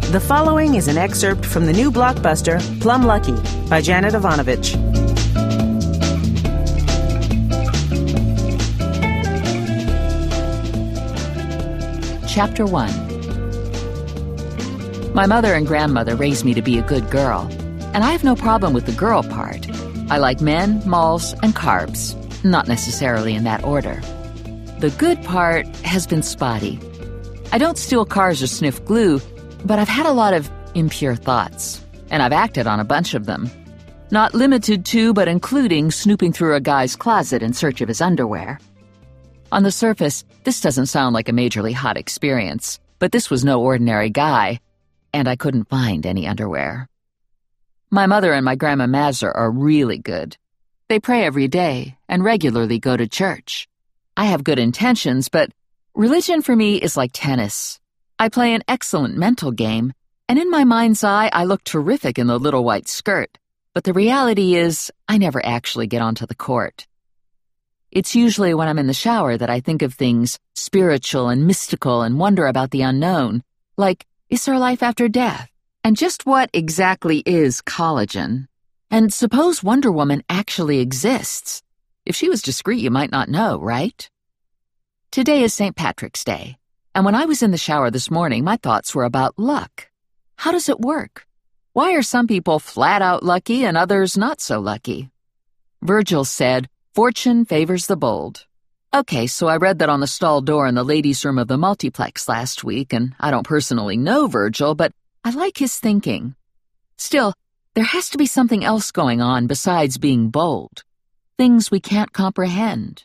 The following is an excerpt from the new blockbuster, Plum Lucky, by Janet Ivanovich. Chapter 1. My mother and grandmother raised me to be a good girl, and I have no problem with the girl part. I like men, malls, and carbs, not necessarily in that order. The good part has been spotty. I don't steal cars or sniff glue, but I've had a lot of impure thoughts, and I've acted on a bunch of them. Not limited to, but including snooping through a guy's closet in search of his underwear. On the surface, this doesn't sound like a majorly hot experience, but this was no ordinary guy, and I couldn't find any underwear. My mother and my Grandma Mazur are really good. They pray every day and regularly go to church. I have good intentions, but religion for me is like tennis. I play an excellent mental game, and in my mind's eye, I look terrific in the little white skirt. But the reality is, I never actually get onto the court. It's usually when I'm in the shower that I think of things spiritual and mystical and wonder about the unknown, like, is there life after death? And just what exactly is collagen? And suppose Wonder Woman actually exists? If she was discreet, you might not know, right? Today is St. Patrick's Day. And when I was in the shower this morning, my thoughts were about luck. How does it work? Why are some people flat out lucky and others not so lucky? Virgil said, "Fortune favors the bold." Okay, so I read that on the stall door in the ladies' room of the multiplex last week, and I don't personally know Virgil, but I like his thinking. Still, there has to be something else going on besides being bold. Things we can't comprehend.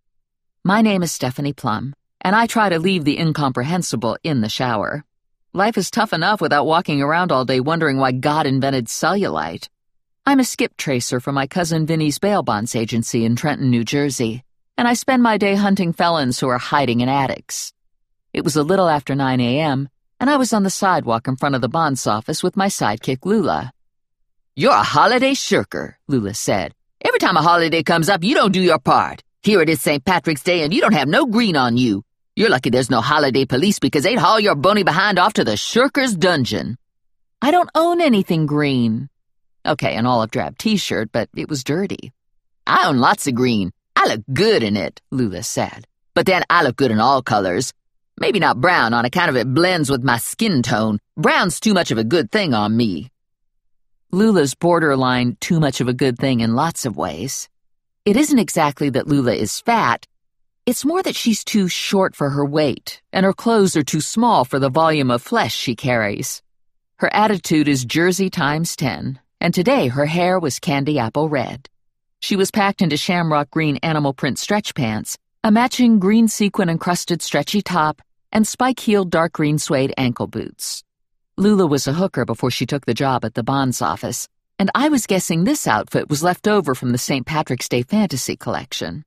My name is Stephanie Plum, and I try to leave the incomprehensible in the shower. Life is tough enough without walking around all day wondering why God invented cellulite. I'm a skip tracer for my cousin Vinny's bail bonds agency in Trenton, New Jersey, and I spend my day hunting felons who are hiding in attics. It was a little after 9 a.m., and I was on the sidewalk in front of the bonds office with my sidekick Lula. "You're a holiday shirker," Lula said. "Every time a holiday comes up, you don't do your part. Here it is St. Patrick's Day, and you don't have no green on you. You're lucky there's no holiday police because they'd haul your bony behind off to the shirker's dungeon." "I don't own anything green." Okay, an olive drab t-shirt, but it was dirty. "I own lots of green. I look good in it," Lula said. "But then I look good in all colors. Maybe not brown on account of it blends with my skin tone. Brown's too much of a good thing on me." Lula's borderline too much of a good thing in lots of ways. It isn't exactly that Lula is fat. It's more that she's too short for her weight, and her clothes are too small for the volume of flesh she carries. Her attitude is Jersey times 10, and today her hair was candy apple red. She was packed into shamrock green animal print stretch pants, a matching green sequin-encrusted stretchy top, and spike-heeled dark green suede ankle boots. Lula was a hooker before she took the job at the bonds office, and I was guessing this outfit was left over from the St. Patrick's Day fantasy collection.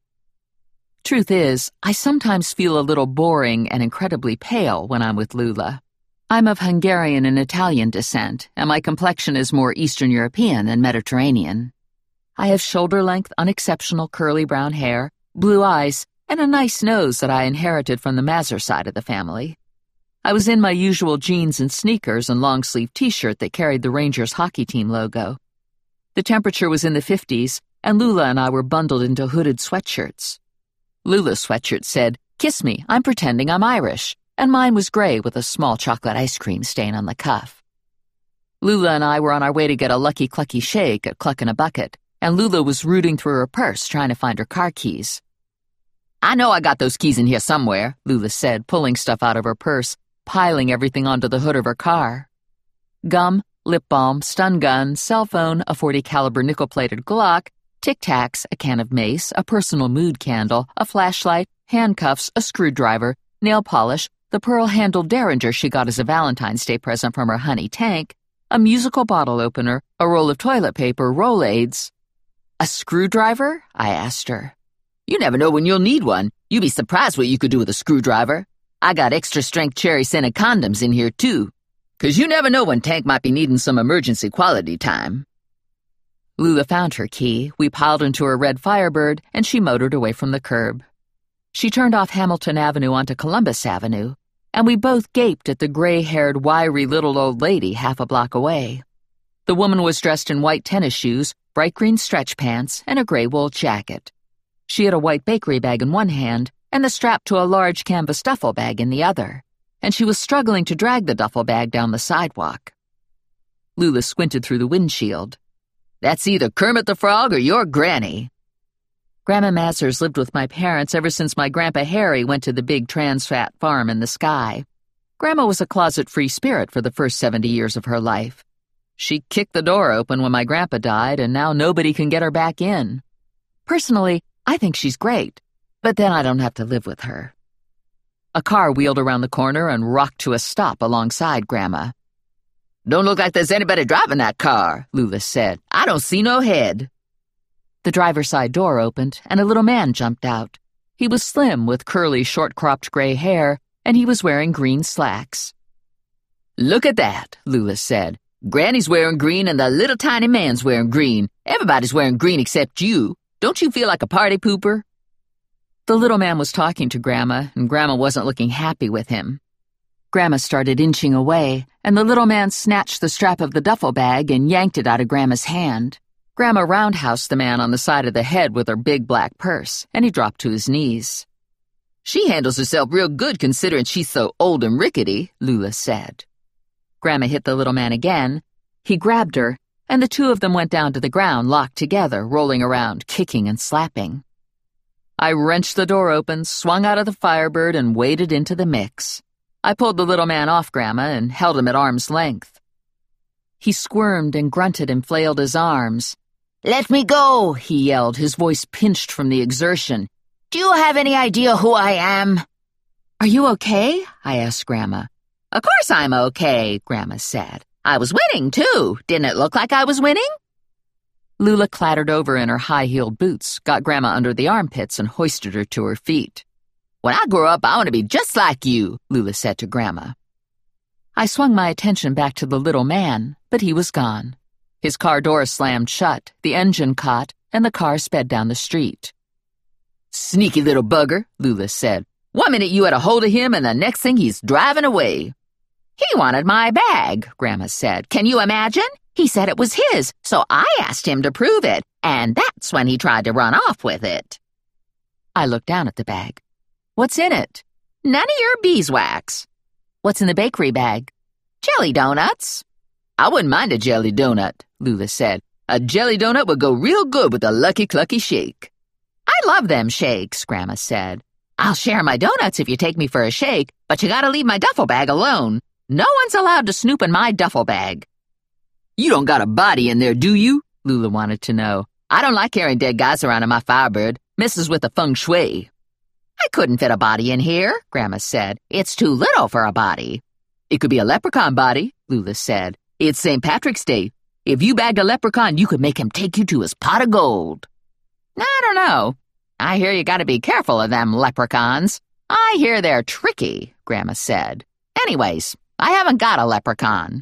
Truth is, I sometimes feel a little boring and incredibly pale when I'm with Lula. I'm of Hungarian and Italian descent, and my complexion is more Eastern European than Mediterranean. I have shoulder-length, unexceptional curly brown hair, blue eyes, and a nice nose that I inherited from the Mazur side of the family. I was in my usual jeans and sneakers and long-sleeve t-shirt that carried the Rangers hockey team logo. The temperature was in the 50s, and Lula and I were bundled into hooded sweatshirts. Lula's sweatshirt said, "Kiss me, I'm pretending I'm Irish," and mine was gray with a small chocolate ice cream stain on the cuff. Lula and I were on our way to get a Lucky Clucky shake at Cluck in a Bucket, and Lula was rooting through her purse trying to find her car keys. "I know I got those keys in here somewhere," Lula said, pulling stuff out of her purse, piling everything onto the hood of her car. Gum, lip balm, stun gun, cell phone, a .40 caliber nickel-plated Glock, Tic Tacs, a can of mace, a personal mood candle, a flashlight, handcuffs, a screwdriver, nail polish, the pearl-handled Derringer she got as a Valentine's Day present from her honey Tank, a musical bottle opener, a roll of toilet paper, Rolaids. "A screwdriver?" I asked her. "You never know when you'll need one. You'd be surprised what you could do with a screwdriver. I got extra-strength cherry-scented condoms in here, too. 'Cause you never know when Tank might be needing some emergency quality time." Lula found her key, we piled into her red Firebird, and she motored away from the curb. She turned off Hamilton Avenue onto Columbus Avenue, and we both gaped at the gray-haired, wiry little old lady half a block away. The woman was dressed in white tennis shoes, bright green stretch pants, and a gray wool jacket. She had a white bakery bag in one hand and the strap to a large canvas duffel bag in the other, and she was struggling to drag the duffel bag down the sidewalk. Lula squinted through the windshield. "That's either Kermit the Frog or your granny." Grandma Mazers lived with my parents ever since my Grandpa Harry went to the big trans-fat farm in the sky. Grandma was a closet-free spirit for the first 70 years of her life. She kicked the door open when my grandpa died, and now nobody can get her back in. Personally, I think she's great, but then I don't have to live with her. A car wheeled around the corner and rocked to a stop alongside Grandma. "Don't look like there's anybody driving that car," Lula said. "I don't see no head." The driver's side door opened, and a little man jumped out. He was slim with curly, short-cropped gray hair, and he was wearing green slacks. "Look at that," Lula said. "Granny's wearing green and the little tiny man's wearing green. Everybody's wearing green except you. Don't you feel like a party pooper?" The little man was talking to Grandma, and Grandma wasn't looking happy with him. Grandma started inching away, and the little man snatched the strap of the duffel bag and yanked it out of Grandma's hand. Grandma roundhoused the man on the side of the head with her big black purse, and he dropped to his knees. "She handles herself real good considering she's so old and rickety," Lula said. Grandma hit the little man again. He grabbed her, and the two of them went down to the ground, locked together, rolling around, kicking and slapping. I wrenched the door open, swung out of the Firebird, and waded into the mix. I pulled the little man off Grandma and held him at arm's length. He squirmed and grunted and flailed his arms. "Let me go," he yelled, his voice pinched from the exertion. "Do you have any idea who I am?" "Are you okay?" I asked Grandma. "Of course I'm okay," Grandma said. "I was winning, too. Didn't it look like I was winning?" Lula clattered over in her high-heeled boots, got Grandma under the armpits, and hoisted her to her feet. "When I grow up, I want to be just like you," Lula said to Grandma. I swung my attention back to the little man, but he was gone. His car door slammed shut, the engine caught, and the car sped down the street. "Sneaky little bugger," Lula said. "One minute you had a hold of him, and the next thing he's driving away." "He wanted my bag," Grandma said. "Can you imagine? He said it was his, so I asked him to prove it, and that's when he tried to run off with it." I looked down at the bag. "What's in it?" "None of your beeswax." "What's in the bakery bag?" "Jelly donuts." "I wouldn't mind a jelly donut," Lula said. "A jelly donut would go real good with a Lucky Clucky shake." "I love them shakes," Grandma said. "I'll share my donuts if you take me for a shake, but you gotta leave my duffel bag alone. No one's allowed to snoop in my duffel bag." "You don't got a body in there, do you?" Lula wanted to know. "I don't like carrying dead guys around in my Firebird. Messes with the feng shui." "I couldn't fit a body in here," Grandma said. "It's too little for a body." "It could be a leprechaun body," Lula said. "It's St. Patrick's Day. If you bagged a leprechaun, you could make him take you to his pot of gold." "I don't know. I hear you gotta be careful of them leprechauns. I hear they're tricky," Grandma said. "Anyways, I haven't got a leprechaun."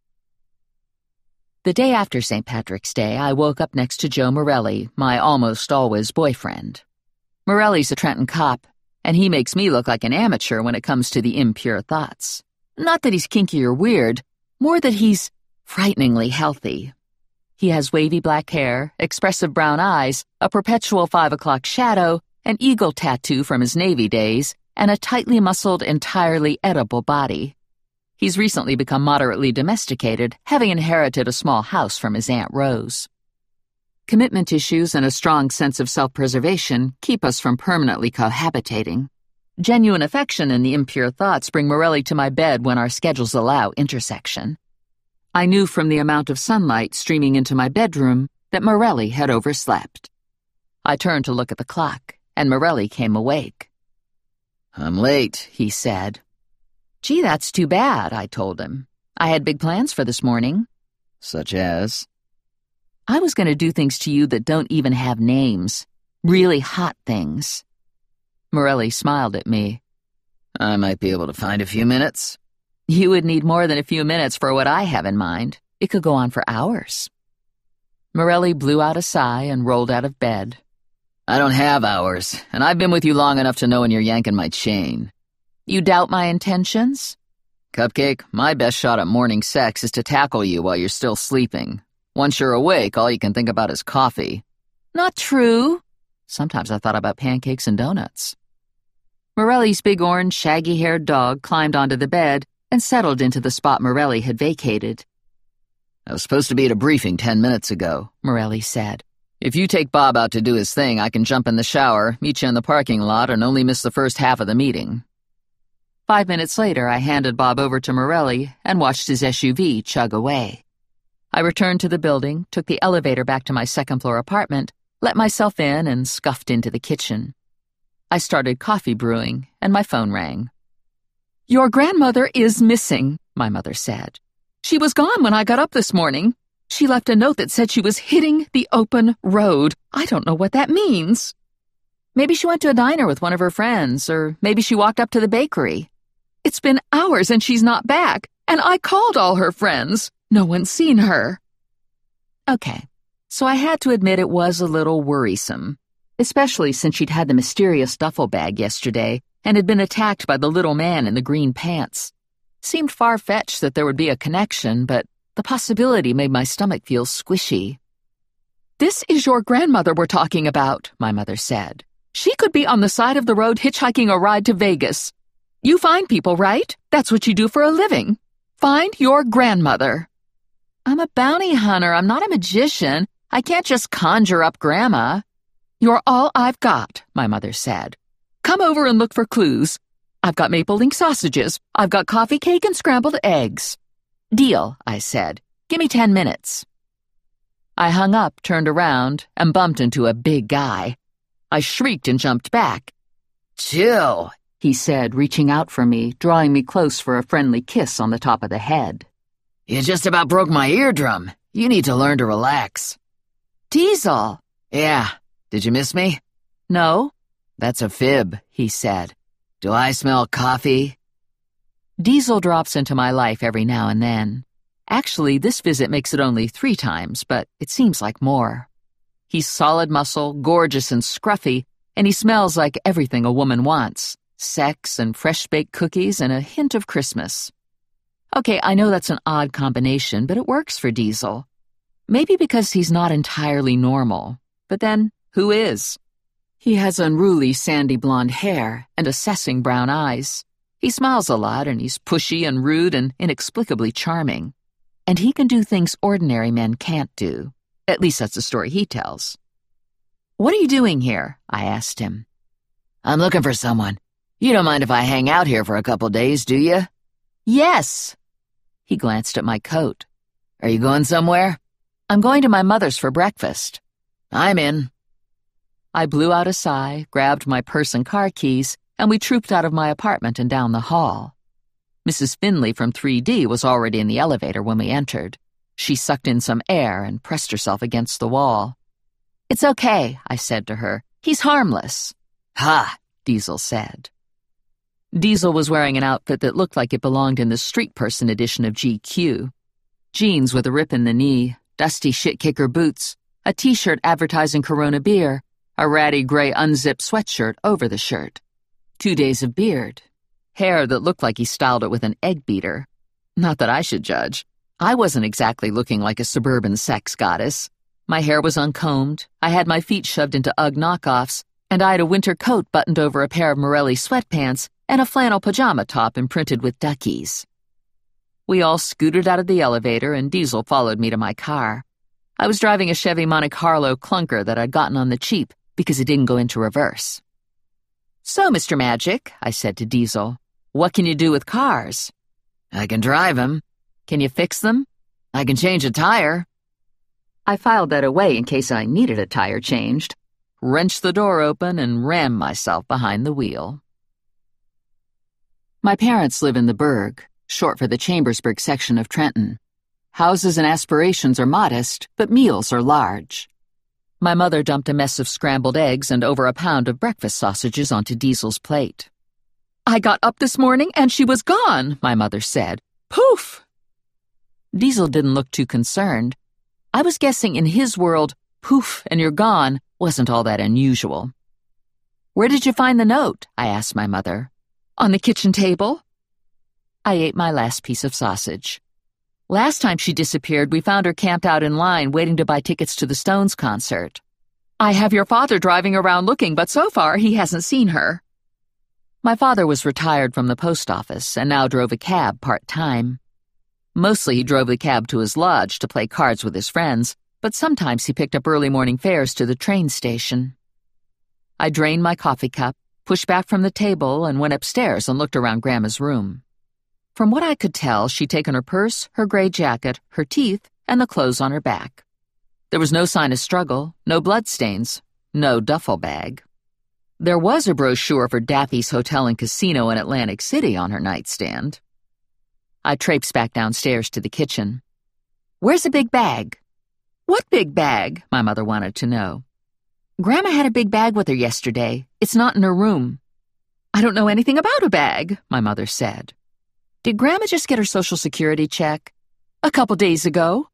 The day after St. Patrick's Day, I woke up next to Joe Morelli, my almost always boyfriend. Morelli's a Trenton cop, and he makes me look like an amateur when it comes to the impure thoughts. Not that he's kinky or weird, more that he's frighteningly healthy. He has wavy black hair, expressive brown eyes, a perpetual 5 o'clock shadow, an eagle tattoo from his Navy days, and a tightly muscled, entirely edible body. He's recently become moderately domesticated, having inherited a small house from his Aunt Rose. Commitment issues and a strong sense of self-preservation keep us from permanently cohabitating. Genuine affection and the impure thoughts bring Morelli to my bed when our schedules allow intersection. I knew from the amount of sunlight streaming into my bedroom that Morelli had overslept. I turned to look at the clock, and Morelli came awake. "I'm late," he said. "Gee, that's too bad," I told him. "I had big plans for this morning." "Such as?" "I was going to do things to you that don't even have names. Really hot things." Morelli smiled at me. "I might be able to find a few minutes." "You would need more than a few minutes for what I have in mind. It could go on for hours." Morelli blew out a sigh and rolled out of bed. "I don't have hours, and I've been with you long enough to know when you're yanking my chain." You doubt my intentions? Cupcake, my best shot at morning sex is to tackle you while you're still sleeping. Once you're awake, all you can think about is coffee. Not true. Sometimes I thought about pancakes and donuts. Morelli's big orange, shaggy-haired dog climbed onto the bed and settled into the spot Morelli had vacated. I was supposed to be at a briefing 10 minutes ago, Morelli said. If you take Bob out to do his thing, I can jump in the shower, meet you in the parking lot, and only miss the first half of the meeting. 5 minutes later, I handed Bob over to Morelli and watched his SUV chug away. I returned to the building, took the elevator back to my second-floor apartment, let myself in, and scuffed into the kitchen. I started coffee brewing, and my phone rang. "Your grandmother is missing," my mother said. "She was gone when I got up this morning. She left a note that said she was hitting the open road. I don't know what that means." "Maybe she went to a diner with one of her friends, or maybe she walked up to the bakery." "It's been hours and she's not back, and I called all her friends. No one's seen her." Okay, so I had to admit it was a little worrisome, especially since she'd had the mysterious duffel bag yesterday and had been attacked by the little man in the green pants. Seemed far-fetched that there would be a connection, but the possibility made my stomach feel squishy. "This is your grandmother we're talking about," my mother said. "She could be on the side of the road hitchhiking a ride to Vegas. You find people, right? That's what you do for a living. Find your grandmother." "I'm a bounty hunter. I'm not a magician. I can't just conjure up Grandma." "You're all I've got," my mother said. "Come over and look for clues. I've got maple leaf sausages. I've got coffee cake and scrambled eggs." "Deal," I said. "Give me 10 minutes." I hung up, turned around, and bumped into a big guy. I shrieked and jumped back. "Chill," he said, reaching out for me, drawing me close for a friendly kiss on the top of the head. "You just about broke my eardrum. You need to learn to relax." "Diesel." "Yeah. Did you miss me?" "No." "That's a fib," he said. "Do I smell coffee?" Diesel drops into my life every now and then. Actually, this visit makes it only 3 times, but it seems like more. He's solid muscle, gorgeous and scruffy, and he smells like everything a woman wants: sex and fresh-baked cookies and a hint of Christmas. Okay, I know that's an odd combination, but it works for Diesel. Maybe because he's not entirely normal. But then, who is? He has unruly sandy blonde hair and assessing brown eyes. He smiles a lot, and he's pushy and rude and inexplicably charming. And he can do things ordinary men can't do. At least that's the story he tells. "What are you doing here?" I asked him. "I'm looking for someone. You don't mind if I hang out here for a couple days, do you?" "Yes." He glanced at my coat. "Are you going somewhere?" "I'm going to my mother's for breakfast." "I'm in." I blew out a sigh, grabbed my purse and car keys, and we trooped out of my apartment and down the hall. Mrs. Finley from 3D was already in the elevator when we entered. She sucked in some air and pressed herself against the wall. "It's okay," I said to her. "He's harmless." "Ha," Diesel said. Diesel was wearing an outfit that looked like it belonged in the street person edition of GQ. Jeans with a rip in the knee, dusty shit-kicker boots, a t-shirt advertising Corona beer, a ratty gray unzipped sweatshirt over the shirt. 2 days of beard. Hair that looked like he styled it with an egg beater. Not that I should judge. I wasn't exactly looking like a suburban sex goddess. My hair was uncombed, I had my feet shoved into Ugg knockoffs, and I had a winter coat buttoned over a pair of Morelli sweatpants and a flannel pajama top imprinted with duckies. We all scooted out of the elevator, and Diesel followed me to my car. I was driving a Chevy Monte Carlo clunker that I'd gotten on the cheap because it didn't go into reverse. "So, Mr. Magic," I said to Diesel, "what can you do with cars?" "I can drive them." "Can you fix them?" "I can change a tire." I filed that away in case I needed a tire changed, wrenched the door open, and rammed myself behind the wheel. My parents live in the Burg, short for the Chambersburg section of Trenton. Houses and aspirations are modest, but meals are large. My mother dumped a mess of scrambled eggs and over a pound of breakfast sausages onto Diesel's plate. "I got up this morning and she was gone," my mother said. "Poof!" Diesel didn't look too concerned. I was guessing in his world, poof and you're gone wasn't all that unusual. "Where did you find the note?" I asked my mother. On the kitchen table? I ate my last piece of sausage. Last time she disappeared, we found her camped out in line waiting to buy tickets to the Stones concert. I have your father driving around looking, but so far he hasn't seen her. My father was retired from the post office and now drove a cab part-time. Mostly he drove the cab to his lodge to play cards with his friends, but sometimes he picked up early morning fares to the train station. I drained my coffee cup, pushed back from the table, and went upstairs and looked around Grandma's room. From what I could tell, she'd taken her purse, her gray jacket, her teeth, and the clothes on her back. There was no sign of struggle, no bloodstains, no duffel bag. There was a brochure for Daffy's Hotel and Casino in Atlantic City on her nightstand. I traipsed back downstairs to the kitchen. "Where's the big bag?" "What big bag?" my mother wanted to know. "Grandma had a big bag with her yesterday. It's not in her room." "I don't know anything about a bag," my mother said. "Did Grandma just get her Social Security check?" "A couple days ago."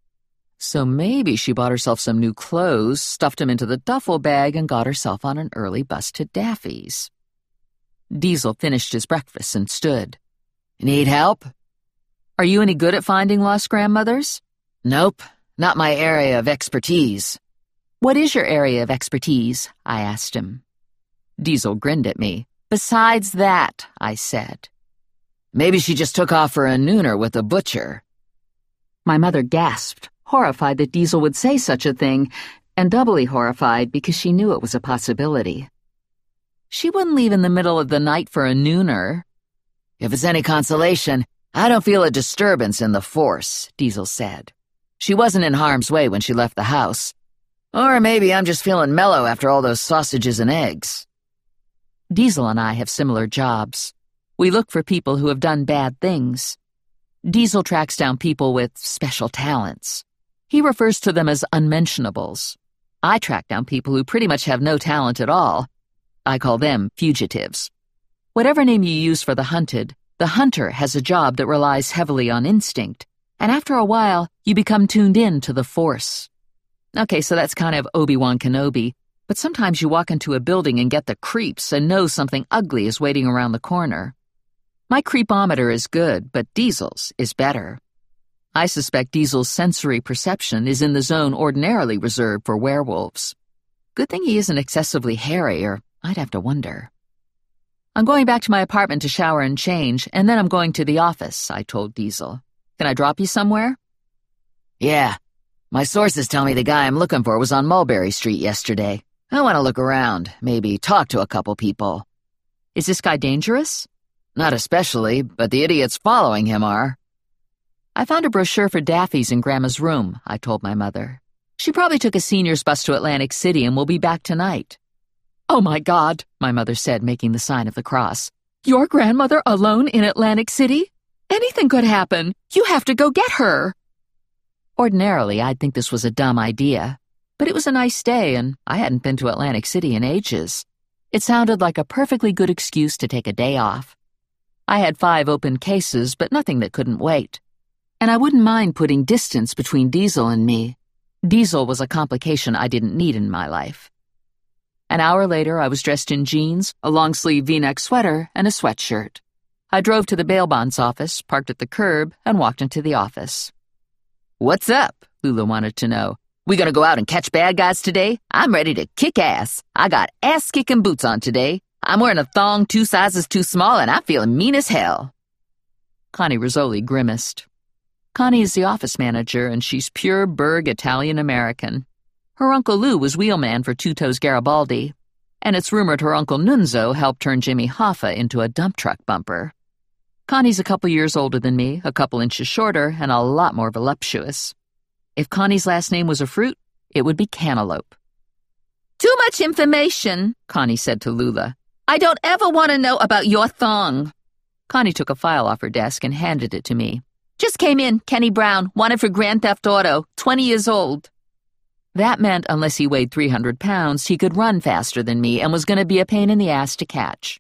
So maybe she bought herself some new clothes, stuffed them into the duffel bag, and got herself on an early bus to Daffy's. Diesel finished his breakfast and stood. "Need help?" "Are you any good at finding lost grandmothers?" "Nope, not my area of expertise." "What is your area of expertise?" I asked him. Diesel grinned at me. "Besides that," I said. "Maybe she just took off for a nooner with a butcher." My mother gasped, horrified that Diesel would say such a thing, and doubly horrified because she knew it was a possibility. "She wouldn't leave in the middle of the night for a nooner." "If it's any consolation, I don't feel a disturbance in the force," Diesel said. "She wasn't in harm's way when she left the house. Or maybe I'm just feeling mellow after all those sausages and eggs." Diesel and I have similar jobs. We look for people who have done bad things. Diesel tracks down people with special talents. He refers to them as unmentionables. I track down people who pretty much have no talent at all. I call them fugitives. Whatever name you use for the hunter has a job that relies heavily on instinct, and after a while, you become tuned in to the Force. Okay, so that's kind of Obi-Wan Kenobi, but sometimes you walk into a building and get the creeps and know something ugly is waiting around the corner. My creepometer is good, but Diesel's is better. I suspect Diesel's sensory perception is in the zone ordinarily reserved for werewolves. Good thing he isn't excessively hairy, or I'd have to wonder. "I'm going back to my apartment to shower and change, and then I'm going to the office," I told Diesel. "Can I drop you somewhere?" "Yeah. My sources tell me the guy I'm looking for was on Mulberry Street yesterday. I want to look around, maybe talk to a couple people." "Is this guy dangerous?" "Not especially, but the idiots following him are." "I found a brochure for Daffy's in Grandma's room," I told my mother. "She probably took a senior's bus to Atlantic City and will be back tonight." "Oh my God," my mother said, making the sign of the cross. "Your grandmother alone in Atlantic City? Anything could happen. You have to go get her." Ordinarily, I'd think this was a dumb idea, but it was a nice day and I hadn't been to Atlantic City in ages. It sounded like a perfectly good excuse to take a day off. I had 5 open cases, but nothing that couldn't wait. And I wouldn't mind putting distance between Diesel and me. Diesel was a complication I didn't need in my life. An hour later, I was dressed in jeans, a long-sleeve V-neck sweater, and a sweatshirt. I drove to the bail bonds office, parked at the curb, and walked into the office. "What's up?" Lula wanted to know. "We gonna go out and catch bad guys today? I'm ready to kick ass. I got ass-kicking boots on today. I'm wearing a thong 2 sizes too small, and I'm feeling mean as hell." Connie Rizzoli grimaced. Connie is the office manager, and she's pure burg Italian-American. Her Uncle Lou was wheelman for Two Toes Garibaldi, and it's rumored her Uncle Nunzo helped turn Jimmy Hoffa into a dump truck bumper. Connie's a couple years older than me, a couple inches shorter, and a lot more voluptuous. If Connie's last name was a fruit, it would be cantaloupe. "Too much information," Connie said to Lula. "I don't ever want to know about your thong." Connie took a file off her desk and handed it to me. "Just came in, Kenny Brown, wanted for Grand Theft Auto, 20 years old." That meant unless he weighed 300 pounds, he could run faster than me and was going to be a pain in the ass to catch.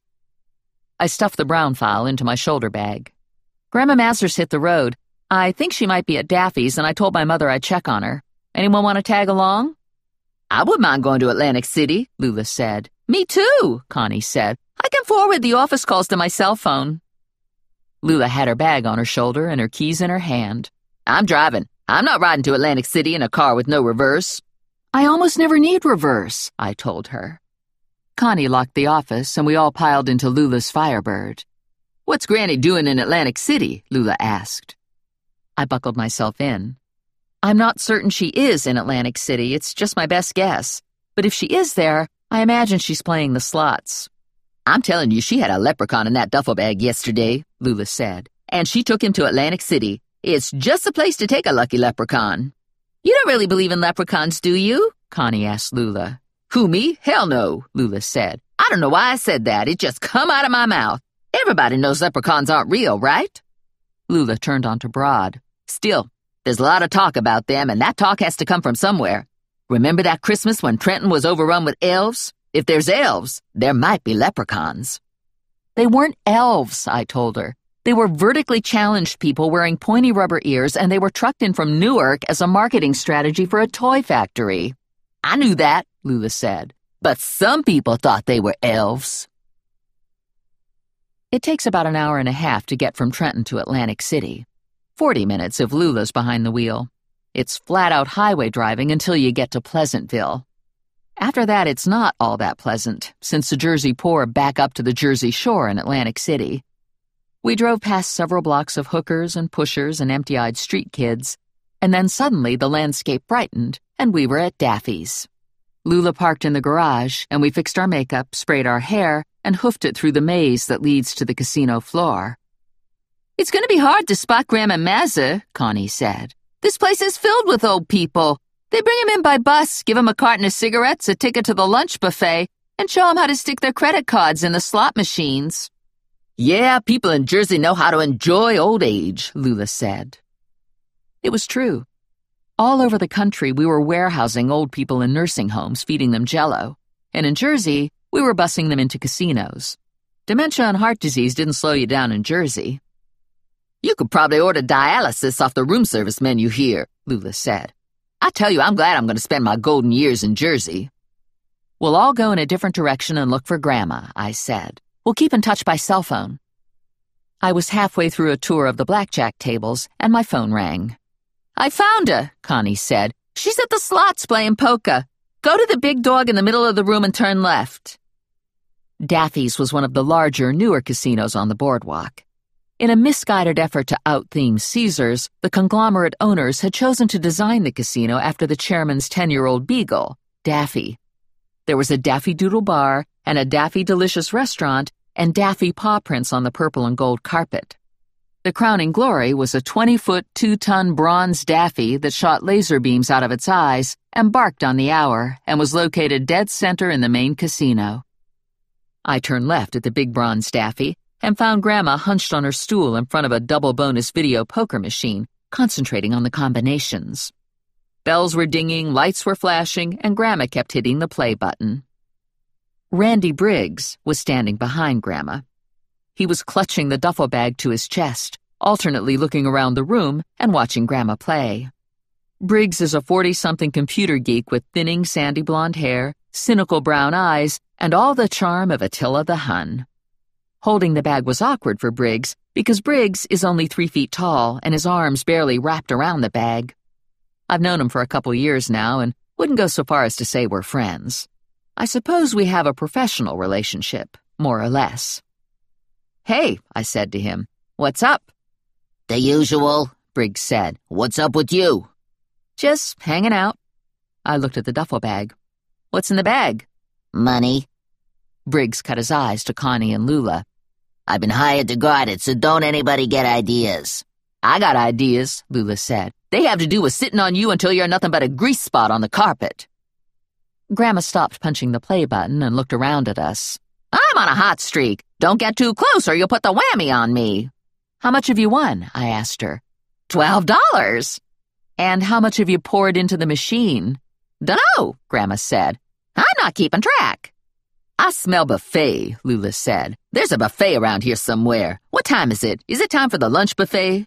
I stuffed the Brown file into my shoulder bag. Grandma Masters hit the road. I think she might be at Daffy's, and I told my mother I'd check on her. "Anyone want to tag along?" "I wouldn't mind going to Atlantic City," Lula said. "Me too," Connie said. I can forward the office calls to my cell phone. Lula had her bag on her shoulder and her keys in her hand. I'm driving. I'm not riding to Atlantic City in a car with no reverse. I almost never need reverse, I told her. Connie locked the office, and we all piled into Lula's Firebird. What's Granny doing in Atlantic City? Lula asked. I buckled myself in. I'm not certain she is in Atlantic City. It's just my best guess. But if she is there, I imagine she's playing the slots. I'm telling you, she had a leprechaun in that duffel bag yesterday, Lula said. And she took him to Atlantic City. It's just the place to take a lucky leprechaun. You don't really believe in leprechauns, do you? Connie asked Lula. Who, me? Hell no, Lula said. I don't know why I said that. It just come out of my mouth. Everybody knows leprechauns aren't real, right? Lula turned on to Broad. Still, there's a lot of talk about them, and that talk has to come from somewhere. Remember that Christmas when Trenton was overrun with elves? If there's elves, there might be leprechauns. They weren't elves, I told her. They were vertically challenged people wearing pointy rubber ears, and they were trucked in from Newark as a marketing strategy for a toy factory. I knew that, Lula said, but some people thought they were elves. It takes about an hour and a half to get from Trenton to Atlantic City. 40 minutes if Lula's behind the wheel. It's flat-out highway driving until you get to Pleasantville. After that, it's not all that pleasant, since the Jersey pour back up to the Jersey Shore in Atlantic City. We drove past several blocks of hookers and pushers and empty-eyed street kids, and then suddenly the landscape brightened, and we were at Daffy's. Lula parked in the garage, and we fixed our makeup, sprayed our hair, and hoofed it through the maze that leads to the casino floor. It's going to be hard to spot Graham and Mazza, Connie said. This place is filled with old people. They bring 'em in by bus, give 'em a carton of cigarettes, a ticket to the lunch buffet, and show 'em how to stick their credit cards in the slot machines. Yeah, people in Jersey know how to enjoy old age, Lula said. It was true. All over the country, we were warehousing old people in nursing homes, feeding them Jell-O. And in Jersey, we were busing them into casinos. Dementia and heart disease didn't slow you down in Jersey. You could probably order dialysis off the room service menu here, Lula said. I tell you, I'm glad I'm going to spend my golden years in Jersey. We'll all go in a different direction and look for Grandma, I said. We'll keep in touch by cell phone. I was halfway through a tour of the blackjack tables, and my phone rang. I found her, Connie said. She's at the slots playing poker. Go to the big dog in the middle of the room and turn left. Daffy's was one of the larger, newer casinos on the boardwalk. In a misguided effort to out-theme Caesars, the conglomerate owners had chosen to design the casino after the chairman's 10-year-old beagle, Daffy. There was a Daffy Doodle bar and a Daffy Delicious restaurant and Daffy paw prints on the purple and gold carpet. The crowning glory was a 20-foot, 2-ton bronze Daffy that shot laser beams out of its eyes and barked on the hour and was located dead center in the main casino. I turned left at the big bronze Daffy and found Grandma hunched on her stool in front of a double-bonus video poker machine, concentrating on the combinations. Bells were dinging, lights were flashing, and Grandma kept hitting the play button. Randy Briggs was standing behind Grandma. He was clutching the duffel bag to his chest, alternately looking around the room and watching Grandma play. Briggs is a 40-something computer geek with thinning sandy blonde hair, cynical brown eyes, and all the charm of Attila the Hun. Holding the bag was awkward for Briggs because Briggs is only 3 feet tall and his arms barely wrapped around the bag. I've known him for a couple years now and wouldn't go so far as to say we're friends. I suppose we have a professional relationship, more or less. Hey, I said to him, what's up? The usual, Briggs said. What's up with you? Just hanging out. I looked at the duffel bag. What's in the bag? Money. Briggs cut his eyes to Connie and Lula. I've been hired to guard it, so don't anybody get ideas. I got ideas, Lula said. They have to do with sitting on you until you're nothing but a grease spot on the carpet. Grandma stopped punching the play button and looked around at us. I'm on a hot streak. Don't get too close or you'll put the whammy on me. How much have you won? I asked her. $12. And how much have you poured into the machine? Dunno, Grandma said. I'm not keeping track. I smell buffet, Lula said. There's a buffet around here somewhere. What time is it? Is it time for the lunch buffet?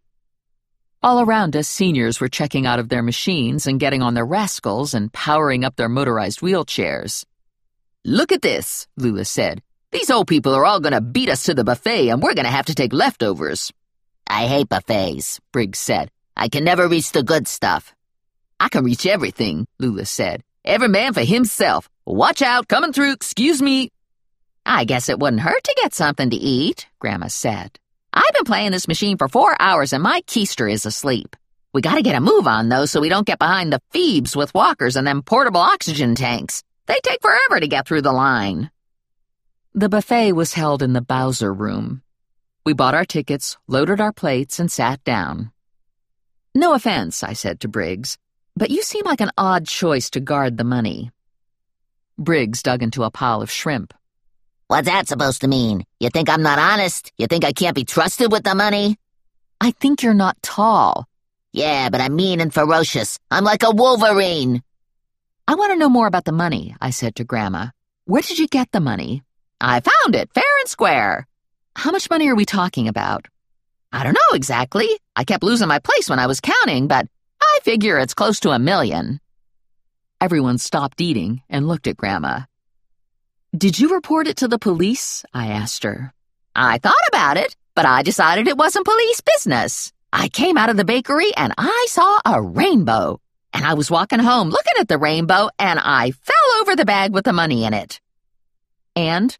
All around us, seniors were checking out of their machines and getting on their rascals and powering up their motorized wheelchairs. Look at this, Lula said. These old people are all going to beat us to the buffet, and we're going to have to take leftovers." "I hate buffets," Briggs said. "I can never reach the good stuff." "I can reach everything," Lula said. "Every man for himself. Watch out, coming through, excuse me." "I guess it wouldn't hurt to get something to eat," Grandma said. "I've been playing this machine for 4 hours and my keister is asleep. We gotta get a move on, though, so we don't get behind the Phoebes with walkers and them portable oxygen tanks. They take forever to get through the line." The buffet was held in the Bowser room. We bought our tickets, loaded our plates, and sat down. "No offense," I said to Briggs, "but you seem like an odd choice to guard the money." Briggs dug into a pile of shrimp. "What's that supposed to mean? You think I'm not honest? You think I can't be trusted with the money?" "I think you're not tall." "Yeah, but I'm mean and ferocious. I'm like a wolverine." "I want to know more about the money," I said to Grandma. "Where did you get the money?" "I found it, fair and square." "How much money are we talking about?" "I don't know exactly. I kept losing my place when I was counting, but I figure it's close to $1 million. Everyone stopped eating and looked at Grandma. "Did you report it to the police?" I asked her. "I thought about it, but I decided it wasn't police business. I came out of the bakery and I saw a rainbow. And I was walking home looking at the rainbow and I fell over the bag with the money in it." And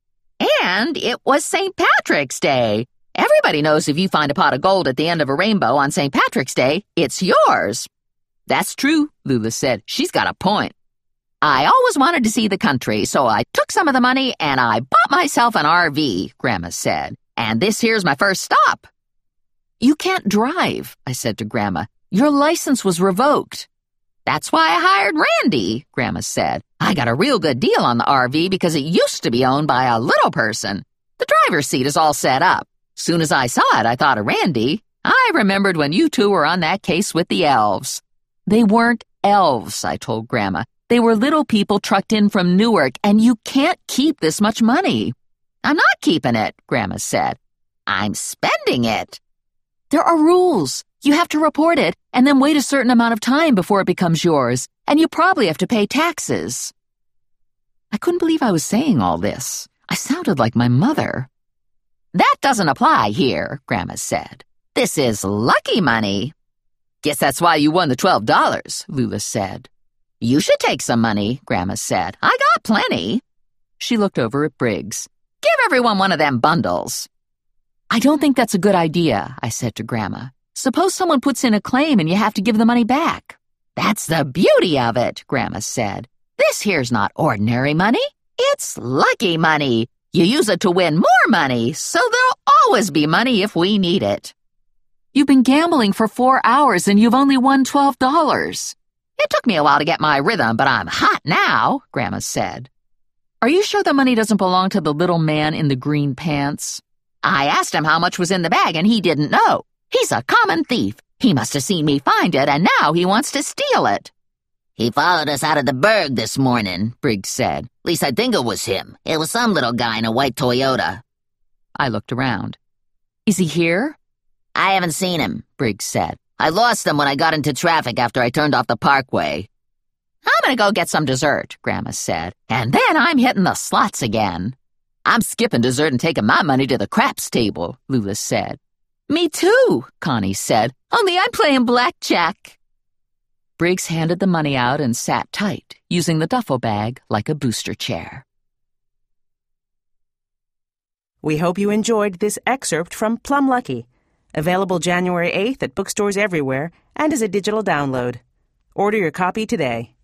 it was St. Patrick's Day. Everybody knows if you find a pot of gold at the end of a rainbow on St. Patrick's Day, it's yours." "That's true," Lula said. "She's got a point." "I always wanted to see the country, so I took some of the money and I bought myself an RV, Grandma said. And this here's my first stop." "You can't drive," I said to Grandma. "Your license was revoked." "That's why I hired Randy," Grandma said. "I got a real good deal on the RV because it used to be owned by a little person. The driver's seat is all set up. Soon as I saw it, I thought of Randy. I remembered when you two were on that case with the elves." "They weren't elves," I told Grandma. "They were little people trucked in from Newark, and you can't keep this much money." "I'm not keeping it," Grandma said. "I'm spending it." "There are rules. You have to report it, and then wait a certain amount of time before it becomes yours, and you probably have to pay taxes." I couldn't believe I was saying all this. I sounded like my mother. "That doesn't apply here," Grandma said. "This is lucky money." "Guess that's why you won the $12, Lula said. "You should take some money," Grandma said. "I got plenty." She looked over at Briggs. "Give everyone one of them bundles." "I don't think that's a good idea," I said to Grandma. "Suppose someone puts in a claim and you have to give the money back." "That's the beauty of it," Grandma said. "This here's not ordinary money. It's lucky money. You use it to win more money, so there'll always be money if we need it." "You've been gambling for 4 hours and you've only won $12. "It took me a while to get my rhythm, but I'm hot now," Grandma said. "Are you sure the money doesn't belong to the little man in the green pants?" "I asked him how much was in the bag and he didn't know. He's a common thief. He must have seen me find it and now he wants to steal it." "He followed us out of the burg this morning," Briggs said. "At least I think it was him. It was some little guy in a white Toyota." I looked around. "Is he here?" "I haven't seen him," Briggs said. "I lost him when I got into traffic after I turned off the parkway." "I'm gonna go get some dessert," Grandma said. "And then I'm hitting the slots again." "I'm skipping dessert and taking my money to the craps table," Lula said. "Me too," Connie said. "Only I'm playing blackjack." Briggs handed the money out and sat tight, using the duffel bag like a booster chair. We hope you enjoyed this excerpt from Plum Lucky, available January 8th at bookstores everywhere and as a digital download. Order your copy today.